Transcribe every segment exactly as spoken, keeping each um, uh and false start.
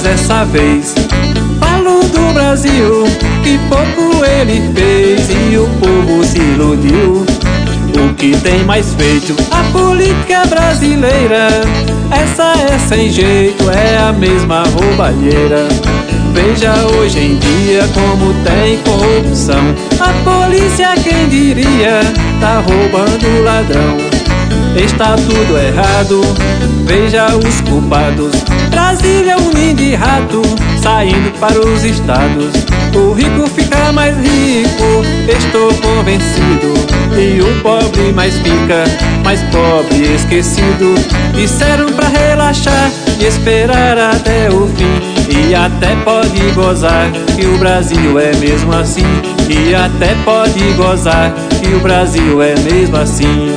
mas dessa vez falo do Brasil, que pouco ele fez e o povo se iludiu. O que tem mais feito a política brasileira? Essa é sem jeito, é a mesma roubalheira. Veja hoje em dia como tem corrupção. A polícia, quem diria, tá roubando o ladrão. Está tudo errado, veja os culpados. Brasília é um ninho de rato, saindo para os estados. O rico fica mais rico, estou convencido, e o pobre mais fica mais pobre, esquecido. Disseram pra relaxar e esperar até o fim, e até pode gozar que o Brasil é mesmo assim. E até pode gozar que o Brasil é mesmo assim.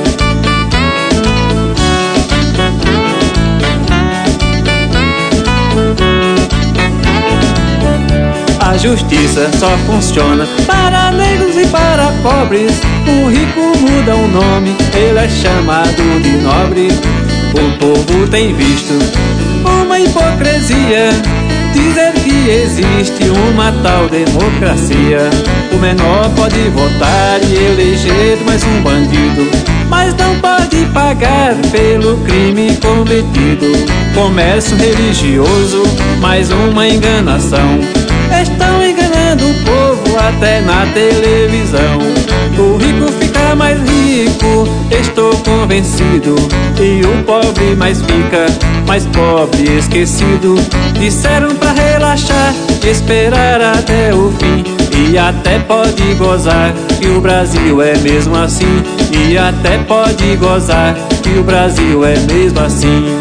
A justiça só funciona para negros e para pobres. O rico muda o nome, ele é chamado de nobre. O povo tem visto uma hipocrisia, dizer que existe uma tal democracia. O menor pode votar e eleger mais um bandido, mas não pode pagar pelo crime cometido. Comércio religioso, mais uma enganação. Estão enganando o povo até na televisão. O rico fica mais rico, estou convencido, e o pobre mais fica mais pobre, esquecido. Disseram pra relaxar e esperar até o fim, e até pode gozar que o Brasil é mesmo assim. E até pode gozar que o Brasil é mesmo assim.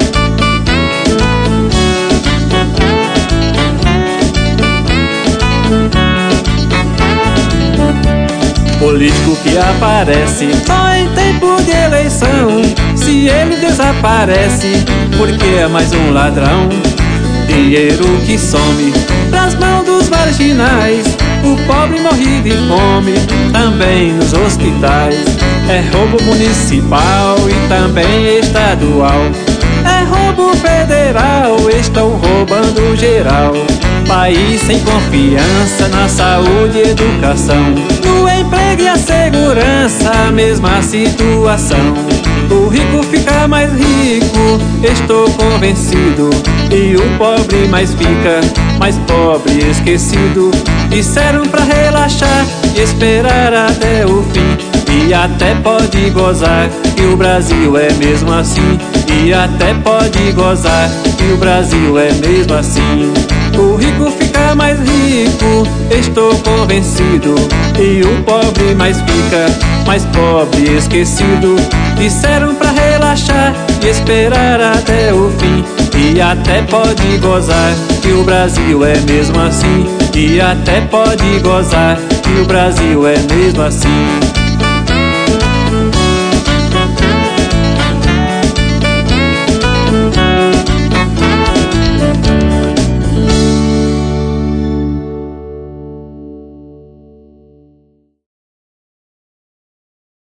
Político que aparece só em tempo de eleição, se ele desaparece, porque é mais um ladrão. Dinheiro que some pras mãos dos marginais, o pobre morre de fome também nos hospitais. É roubo municipal e também estadual, é roubo federal, estão roubando geral. País sem confiança na saúde e educação, no emprego e a segurança, a mesma situação. O rico fica mais rico, estou convencido, e o pobre mais fica mais pobre, esquecido. Disseram pra relaxar e esperar até o fim, e até pode gozar que o Brasil é mesmo assim. E até pode gozar que o Brasil é mesmo assim. O rico fica mais rico, estou convencido, e o pobre mais fica mais pobre, esquecido. Disseram pra relaxar e esperar até o fim, e até pode gozar que o Brasil é mesmo assim. E até pode gozar que o Brasil é mesmo assim.